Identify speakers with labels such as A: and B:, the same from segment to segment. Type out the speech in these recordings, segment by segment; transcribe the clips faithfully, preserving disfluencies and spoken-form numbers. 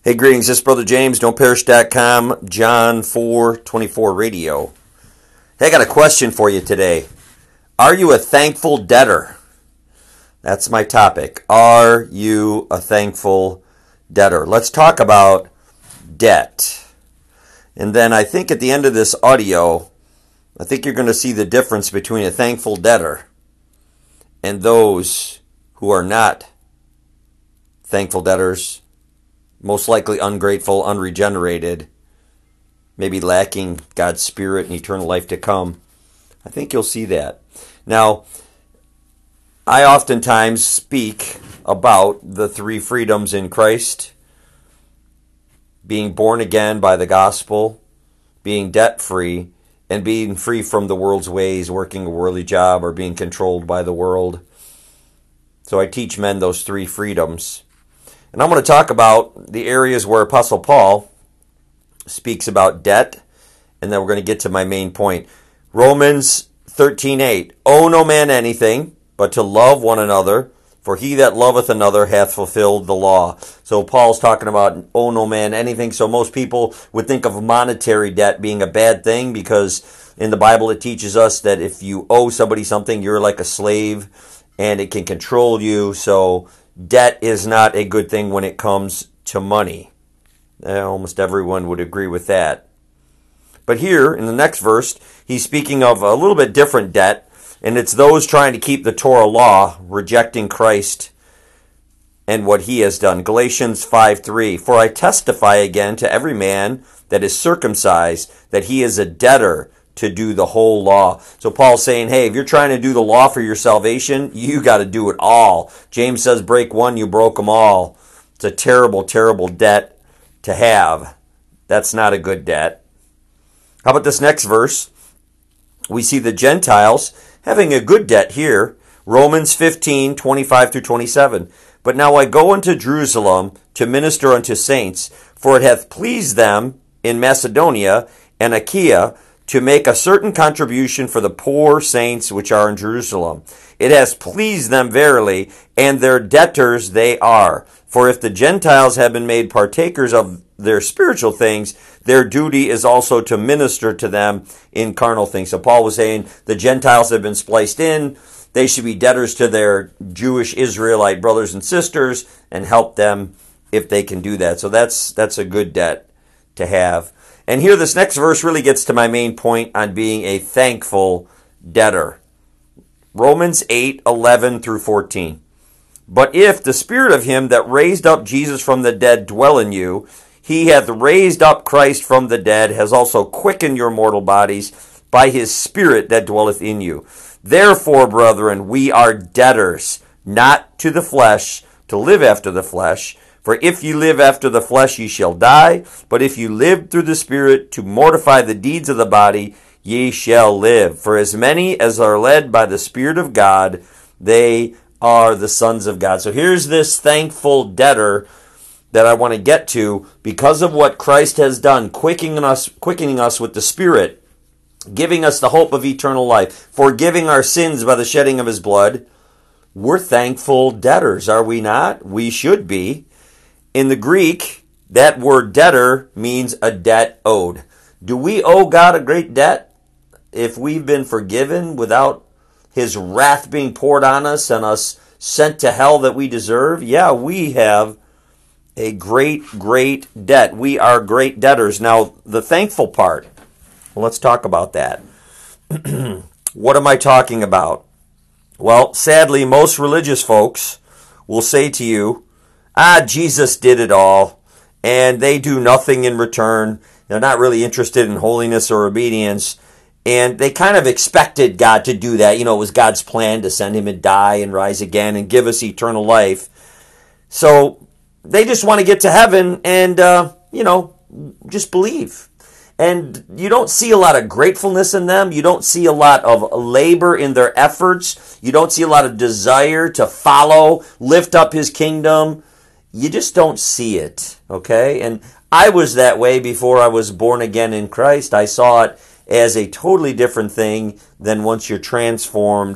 A: Hey, greetings. This is Brother James, don't perish dot com, John four twenty-four radio. Hey, I got a question for you today. Are you a thankful debtor? That's my topic. Are you a thankful debtor? Let's talk about debt. And then I think at the end of this audio, I think you're going to see the difference between a thankful debtor and those who are not thankful debtors, most likely ungrateful, unregenerated, maybe lacking God's Spirit and eternal life to come. I think you'll see that. Now, I oftentimes speak about the three freedoms in Christ: being born again by the gospel, being debt-free, and being free from the world's ways, working a worldly job, or being controlled by the world. So I teach men those three freedoms. And I'm going to talk about the areas where Apostle Paul speaks about debt, and then we're going to get to my main point. Romans thirteen eight, owe no man anything, but to love one another, for he that loveth another hath fulfilled the law. So Paul's talking about owe no man anything. So most people would think of monetary debt being a bad thing, because in the Bible it teaches us that if you owe somebody something, you're like a slave, and it can control you. So debt is not a good thing when it comes to money. Almost everyone would agree with that. But here, in the next verse, he's speaking of a little bit different debt, and it's those trying to keep the Torah law, rejecting Christ and what he has done. Galatians five three, for I testify again to every man that is circumcised that he is a debtor to do the whole law. So Paul's saying, hey, if you're trying to do the law for your salvation, you got to do it all. James says, break one, you broke them all. It's a terrible, terrible debt to have. That's not a good debt. How about this next verse? We see the Gentiles having a good debt here. Romans fifteen twenty-five through twenty-seven. But now I go unto Jerusalem to minister unto saints, for it hath pleased them in Macedonia and Achaia to make a certain contribution for the poor saints which are in Jerusalem. It has pleased them verily, and their debtors they are. For if the Gentiles have been made partakers of their spiritual things, their duty is also to minister to them in carnal things. So Paul was saying the Gentiles have been spliced in. They should be debtors to their Jewish Israelite brothers and sisters and help them if they can do that. So that's that's a good debt to have. And here this next verse really gets to my main point on being a thankful debtor. Romans eight eleven through fourteen. But if the Spirit of him that raised up Jesus from the dead dwell in you, he hath raised up Christ from the dead, has also quickened your mortal bodies by his Spirit that dwelleth in you. Therefore, brethren, we are debtors, not to the flesh, to live after the flesh. For if ye live after the flesh, ye shall die. But if you live through the Spirit, to mortify the deeds of the body, ye shall live. For as many as are led by the Spirit of God, they are the sons of God. So here's this thankful debtor that I want to get to because of what Christ has done, quickening us, quickening us with the Spirit, giving us the hope of eternal life, forgiving our sins by the shedding of his blood. We're thankful debtors, are we not? We should be. In the Greek, that word debtor means a debt owed. Do we owe God a great debt if we've been forgiven without his wrath being poured on us and us sent to hell that we deserve? Yeah, we have a great, great debt. We are great debtors. Now, the thankful part, well, let's talk about that. What am I talking about? Well, sadly, most religious folks will say to you, ah, Jesus did it all, and they do nothing in return. They're not really interested in holiness or obedience, and they kind of expected God to do that. You know, it was God's plan to send him and die and rise again and give us eternal life. So they just want to get to heaven and, uh, you know, just believe. And you don't see a lot of gratefulness in them. You don't see a lot of labor in their efforts. You don't see a lot of desire to follow, lift up his kingdom. You just don't see it, okay? And I was that way before I was born again in Christ. I saw it as a totally different thing than once you're transformed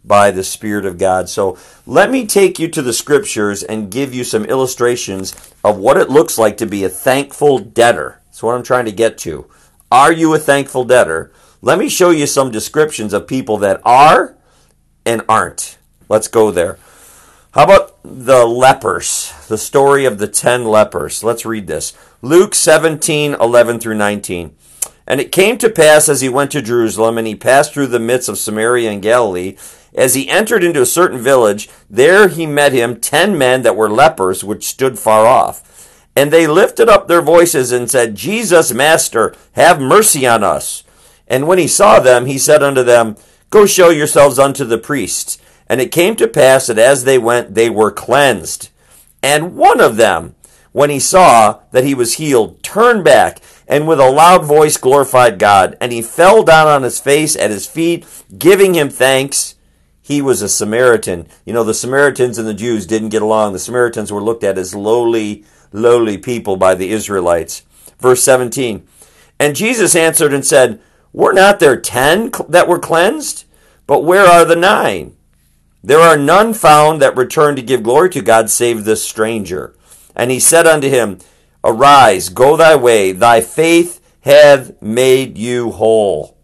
A: by the Spirit of God. So let me take you to the scriptures and give you some illustrations of what it looks like to be a thankful debtor. That's what I'm trying to get to. Are you a thankful debtor? Let me show you some descriptions of people that are and aren't. Let's go there. How about the lepers? The story of the ten lepers. Let's read this. Luke seventeen, eleven through nineteen. And it came to pass as he went to Jerusalem, and he passed through the midst of Samaria and Galilee, as he entered into a certain village, there he met him ten men that were lepers, which stood far off. And they lifted up their voices and said, Jesus, Master, have mercy on us. And when he saw them, he said unto them, Go show yourselves unto the priests. And it came to pass that as they went, they were cleansed. And one of them, when he saw that he was healed, turned back, and with a loud voice glorified God. And he fell down on his face at his feet, giving him thanks. He was a Samaritan. You know, the Samaritans and the Jews didn't get along. The Samaritans were looked at as lowly, lowly people by the Israelites. Verse seventeen. And Jesus answered and said, Were not there ten that were cleansed? But where are the nine? There are none found that return to give glory to God, save this stranger. And he said unto him, Arise, go thy way, thy faith hath made you whole.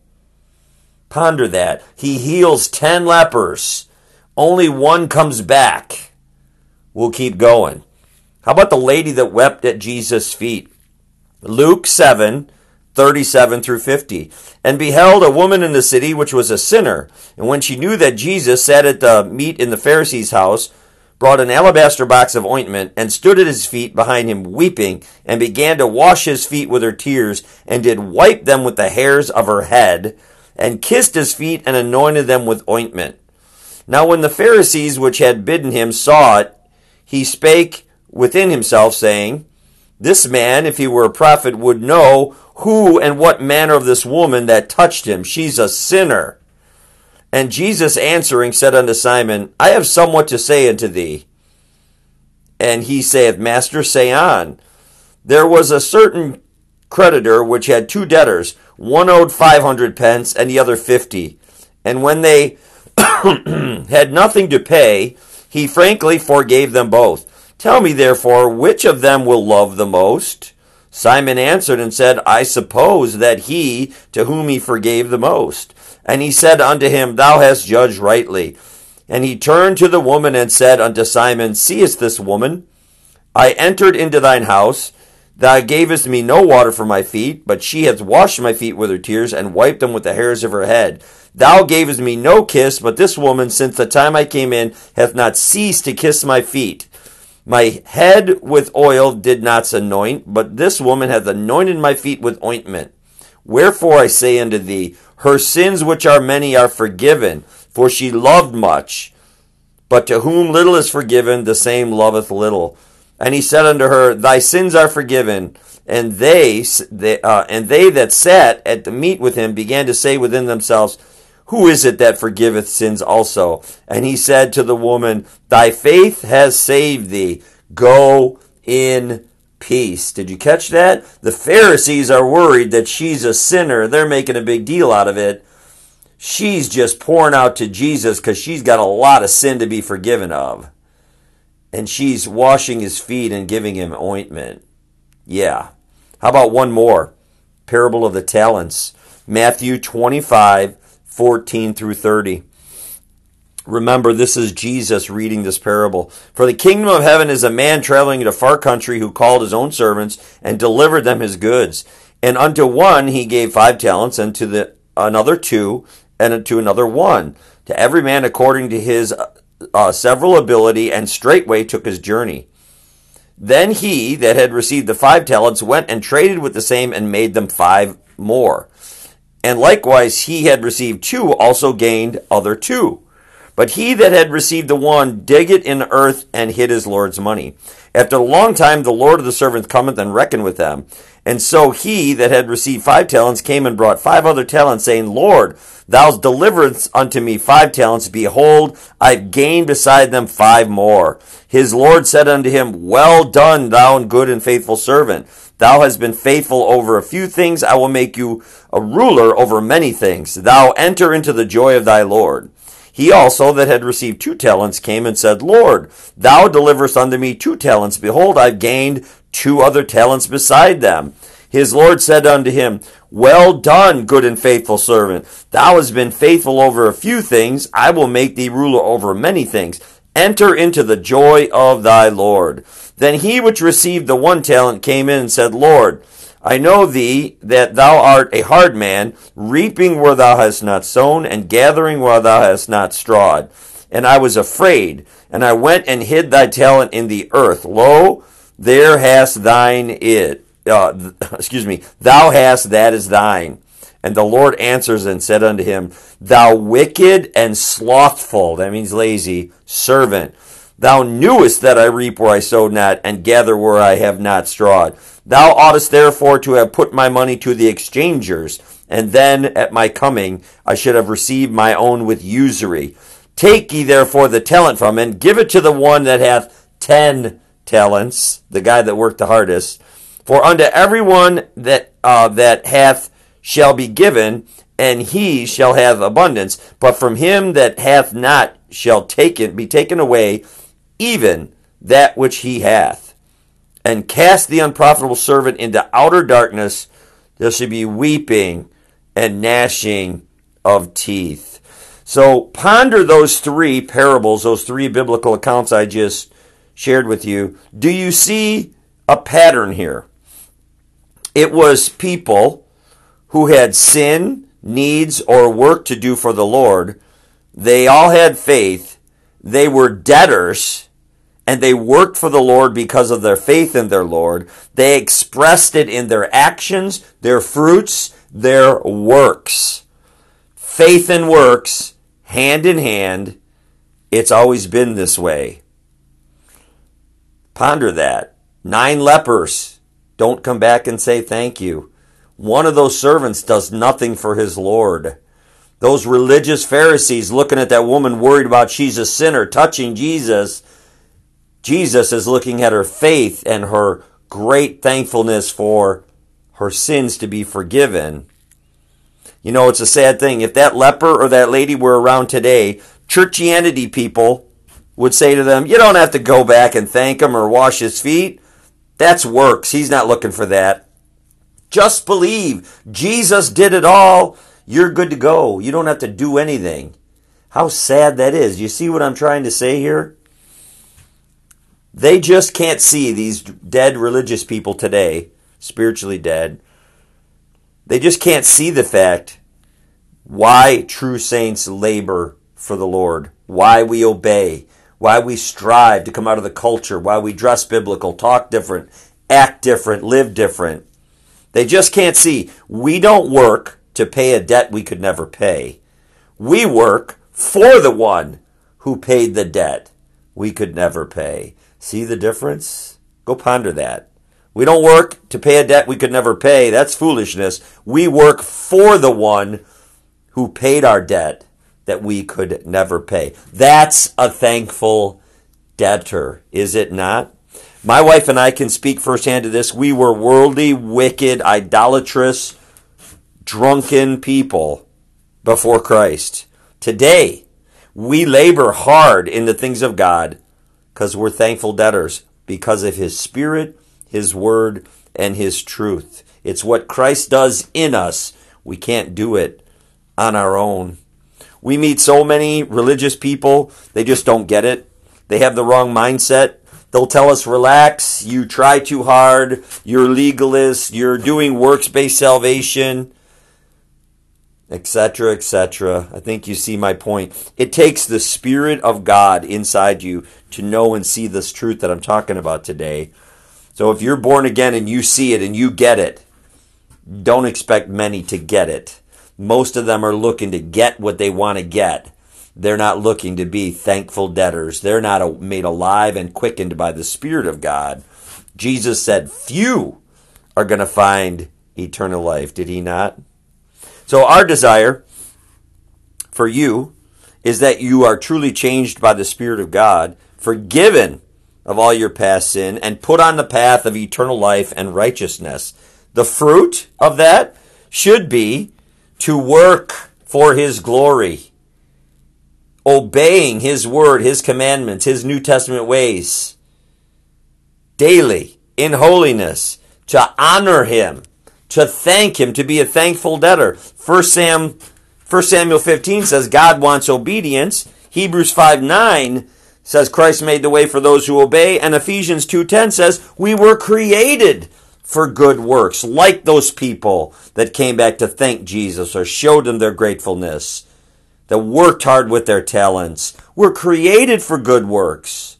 A: Ponder that. He heals ten lepers. Only one comes back. We'll keep going. How about the lady that wept at Jesus' feet? Luke seven, thirty-seven through fifty. And beheld a woman in the city which was a sinner. And when she knew that Jesus sat at the meat in the Pharisee's house, brought an alabaster box of ointment, and stood at his feet behind him weeping, and began to wash his feet with her tears, and did wipe them with the hairs of her head, and kissed his feet, and anointed them with ointment. Now when the Pharisees which had bidden him saw it, he spake within himself, saying, This man, if he were a prophet, would know who and what manner of this woman that touched him. She's a sinner. And Jesus answering said unto Simon, I have somewhat to say unto thee. And he saith, Master, say on. There was a certain creditor which had two debtors. One owed five hundred pence, and the other fifty. And when they had nothing to pay, he frankly forgave them both. Tell me therefore, which of them will love the most? Simon answered and said, I suppose that he to whom he forgave the most. And he said unto him, Thou hast judged rightly. And he turned to the woman and said unto Simon, Seest this woman? I entered into thine house. Thou gavest me no water for my feet, but she hath washed my feet with her tears, and wiped them with the hairs of her head. Thou gavest me no kiss, but this woman, since the time I came in, hath not ceased to kiss my feet. My head with oil did not anoint, but this woman hath anointed my feet with ointment. Wherefore I say unto thee, her sins which are many are forgiven, for she loved much. But to whom little is forgiven, the same loveth little. And he said unto her, Thy sins are forgiven. And they, they uh, and they that sat at the meat with him began to say within themselves, Who is it that forgiveth sins also? And he said to the woman, Thy faith has saved thee. Go in peace. Did you catch that? The Pharisees are worried that she's a sinner. They're making a big deal out of it. She's just pouring out to Jesus because she's got a lot of sin to be forgiven of. And she's washing his feet and giving him ointment. Yeah. How about one more? Parable of the talents. Matthew twenty-five, fourteen through thirty. Remember, this is Jesus reading this parable. For the kingdom of heaven is a man traveling in a far country who called his own servants and delivered them his goods. And unto one he gave five talents, and to the another two, and to another one. To every man according to his uh, several ability, and straightway took his journey. Then he that had received the five talents went and traded with the same, and made them five more. And likewise he had received two also gained other two. But he that had received the one digged in the earth, and hid his Lord's money. After a long time the Lord of the servants cometh and reckoned with them. And so he that had received five talents came and brought five other talents, saying, Lord, thou deliveredst unto me five talents. Behold, I've gained beside them five more. His Lord said unto him, Well done, thou good and faithful servant. Thou hast been faithful over a few things. I will make you a ruler over many things. Thou enter into the joy of thy Lord. He also that had received two talents came and said, Lord, thou deliverest unto me two talents. Behold, I've gained two other talents beside them. His Lord said unto him, Well done, good and faithful servant. Thou hast been faithful over a few things. I will make thee ruler over many things. Enter into the joy of thy Lord. Then he which received the one talent came in and said, Lord, I know thee that thou art a hard man, reaping where thou hast not sown, and gathering where thou hast not strawed. And I was afraid, and I went and hid thy talent in the earth. Lo, there hast thine it. Uh, excuse me, thou hast that is thine. And the Lord answers and said unto him, Thou wicked and slothful, that means lazy, servant, thou knewest that I reap where I sowed not, and gather where I have not strawed. Thou oughtest therefore to have put my money to the exchangers, and then at my coming I should have received my own with usury. Take ye therefore the talent from him, and give it to the one that hath ten talents, the guy that worked the hardest. For unto every one that uh, that hath shall be given, and he shall have abundance. But from him that hath not shall taken be taken away, even that which he hath. And cast the unprofitable servant into outer darkness. There shall be weeping and gnashing of teeth. So ponder those three parables, those three biblical accounts I just shared with you. Do you see a pattern here? It was people who had sin, needs, or work to do for the Lord. They all had faith. They were debtors, and they worked for the Lord because of their faith in their Lord. They expressed it in their actions, their fruits, their works. Faith and works, hand in hand. It's always been this way. Ponder that. Nine lepers don't come back and say thank you. One of those servants does nothing for his Lord. Those religious Pharisees looking at that woman worried about she's a sinner, touching Jesus. Jesus is looking at her faith and her great thankfulness for her sins to be forgiven. You know, it's a sad thing. If that leper or that lady were around today, churchianity people would say to them, you don't have to go back and thank him or wash his feet. That's works. He's not looking for that. Just believe Jesus did it all. You're good to go. You don't have to do anything. How sad that is. You see what I'm trying to say here? They just can't see, these dead religious people today, spiritually dead. They just can't see the fact why true saints labor for the Lord, why we obey, why we strive to come out of the culture, why we dress biblical, talk different, act different, live different. They just can't see. We don't work to pay a debt we could never pay. We work for the one who paid the debt we could never pay. See the difference? Go ponder that. We don't work to pay a debt we could never pay. That's foolishness. We work for the one who paid our debt that we could never pay. That's a thankful debtor, is it not? My wife and I can speak firsthand to this. We were worldly, wicked, idolatrous, drunken people before Christ. Today, we labor hard in the things of God because we're thankful debtors because of His Spirit, His Word, and His truth. It's what Christ does in us. We can't do it on our own. We meet so many religious people, they just don't get it. They have the wrong mindset. They'll tell us, relax, you try too hard, you're legalist, you're doing works-based salvation, et cetera, et cetera. I think you see my point. It takes the Spirit of God inside you to know and see this truth that I'm talking about today. So if you're born again and you see it and you get it, don't expect many to get it. Most of them are looking to get what they want to get. They're not looking to be thankful debtors. They're not made alive and quickened by the Spirit of God. Jesus said few are going to find eternal life. Did He not? So our desire for you is that you are truly changed by the Spirit of God, forgiven of all your past sin, and put on the path of eternal life and righteousness. The fruit of that should be to work for His glory. obeying his word, his commandments, his New Testament ways daily in holiness, to honor him, to thank him, to be a thankful debtor. First Sam, First Samuel fifteen says God wants obedience. Hebrews five nine says Christ made the way for those who obey. And Ephesians two ten says we were created for good works, like those people that came back to thank Jesus or showed him their gratefulness, that worked hard with their talents. We're created for good works.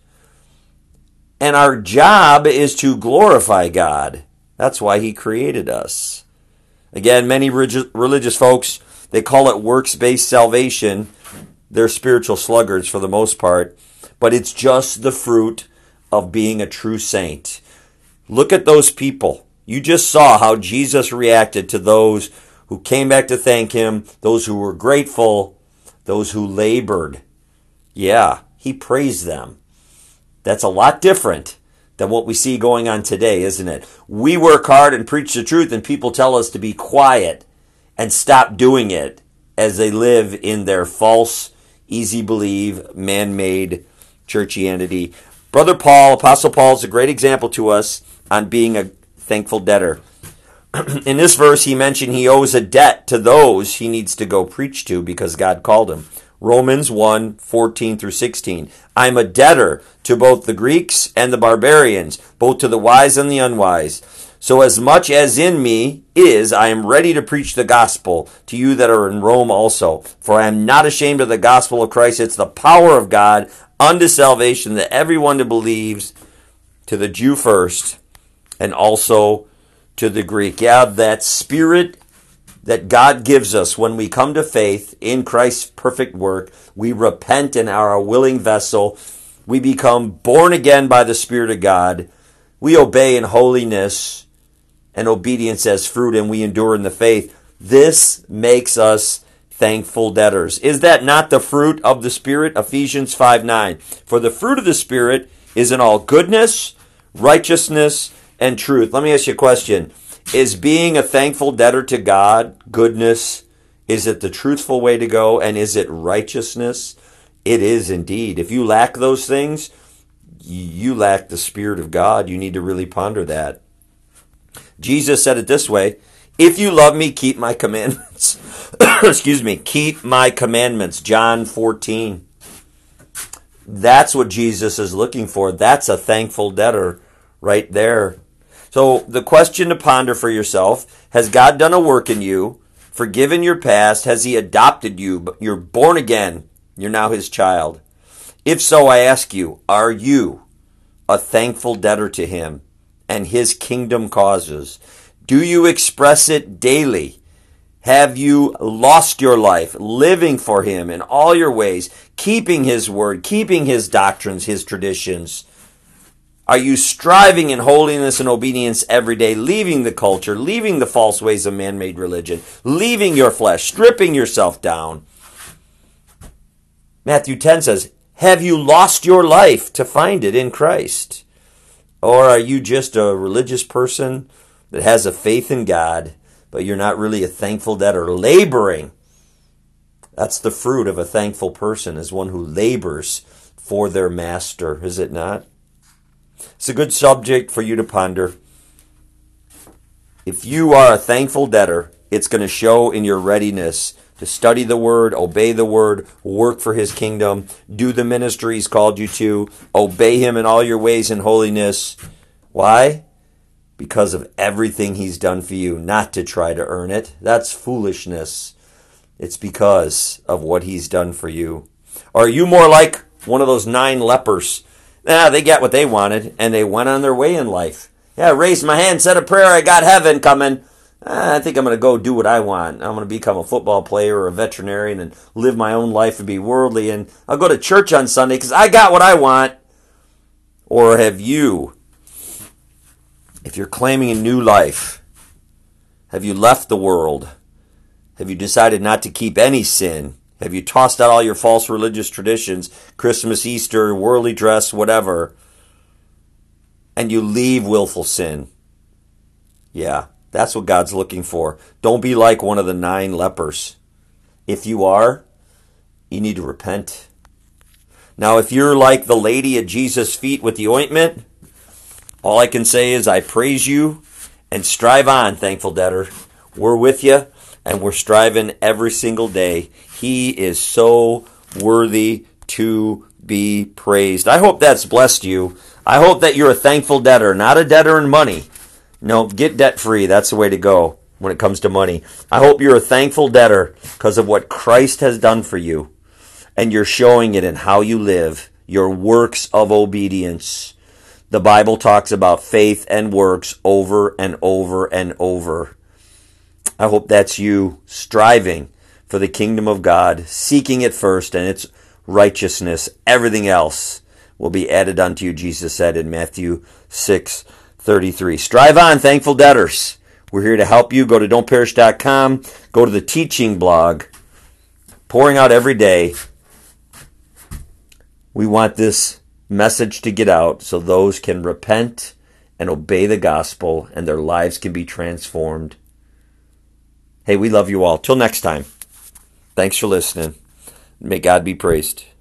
A: And our job is to glorify God. That's why he created us. Again, many religious folks, they call it works-based salvation. They're spiritual sluggards for the most part. But it's just the fruit of being a true saint. Look at those people. You just saw how Jesus reacted to those who came back to thank him, those who were grateful, those who labored. Yeah, he praised them. That's a lot different than what we see going on today, isn't it? We work hard and preach the truth, and people tell us to be quiet and stop doing it as they live in their false, easy-believe, man-made churchianity. Brother Paul, Apostle Paul, is a great example to us on being a thankful debtor. In this verse, he mentioned he owes a debt to those he needs to go preach to because God called him. Romans one fourteen through sixteen. I'm a debtor to both the Greeks and the barbarians, both to the wise and the unwise. So as much as in me is, I am ready to preach the gospel to you that are in Rome also. For I am not ashamed of the gospel of Christ. It's the power of God unto salvation to everyone that believes, to the Jew first, and also to the Greek. Yeah, that spirit that God gives us when we come to faith in Christ's perfect work, we repent and are a willing vessel. We become born again by the Spirit of God. We obey in holiness and obedience as fruit, and we endure in the faith. This makes us thankful debtors. Is that not the fruit of the Spirit? Ephesians five nine. For the fruit of the Spirit is in all goodness, righteousness, and truth. Let me ask you a question. Is being a thankful debtor to God goodness? Is it the truthful way to go? And is it righteousness? It is indeed. If you lack those things, you lack the Spirit of God. You need to really ponder that. Jesus said it this way, if you love me, keep my commandments. Excuse me, keep my commandments. John fourteen. That's what Jesus is looking for. That's a thankful debtor right there. So the question to ponder for yourself, has God done a work in you, forgiven your past? Has he adopted you? You're born again. You're now his child. If so, I ask you, are you a thankful debtor to him and his kingdom causes? Do you express it daily? Have you lost your life living for him in all your ways, keeping his word, keeping his doctrines, his traditions? Are you striving in holiness and obedience every day, leaving the culture, leaving the false ways of man-made religion, leaving your flesh, stripping yourself down? Matthew ten says, have you lost your life to find it in Christ? Or are you just a religious person that has a faith in God, but you're not really a thankful debtor, laboring? That's the fruit of a thankful person, is one who labors for their master, is it not? It's a good subject for you to ponder. If you are a thankful debtor, it's going to show in your readiness to study the Word, obey the Word, work for his kingdom, do the ministry he's called you to, obey him in all your ways in holiness. Why? Because of everything he's done for you, not to try to earn it. That's foolishness. It's because of what he's done for you. Or are you more like one of those nine lepers? Nah, they got what they wanted, and they went on their way in life. Yeah, raised my hand, said a prayer, I got heaven coming. Ah, I think I'm going to go do what I want. I'm going to become a football player or a veterinarian and live my own life and be worldly, and I'll go to church on Sunday because I got what I want. Or have you, if you're claiming a new life, have you left the world? Have you decided not to keep any sin? Have you tossed out all your false religious traditions, Christmas, Easter, worldly dress, whatever, and you leave willful sin? Yeah, that's what God's looking for. Don't be like one of the nine lepers. If you are, you need to repent. Now, if you're like the lady at Jesus' feet with the ointment, all I can say is I praise you and strive on, thankful debtor. We're with you, and we're striving every single day. He is so worthy to be praised. I hope that's blessed you. I hope that you're a thankful debtor, not a debtor in money. No, get debt free. That's the way to go when it comes to money. I hope you're a thankful debtor because of what Christ has done for you. And you're showing it in how you live, your works of obedience. The Bible talks about faith and works over and over and over. I hope that's you striving for the kingdom of God, seeking it first and its righteousness. Everything else will be added unto you, Jesus said in Matthew six thirty-three. Strive on, thankful debtors. We're here to help you. Go to don't perish dot com. Go to the teaching blog. Pouring out every day. We want this message to get out so those can repent and obey the gospel and their lives can be transformed. Hey, we love you all. Till next time. Thanks for listening. May God be praised.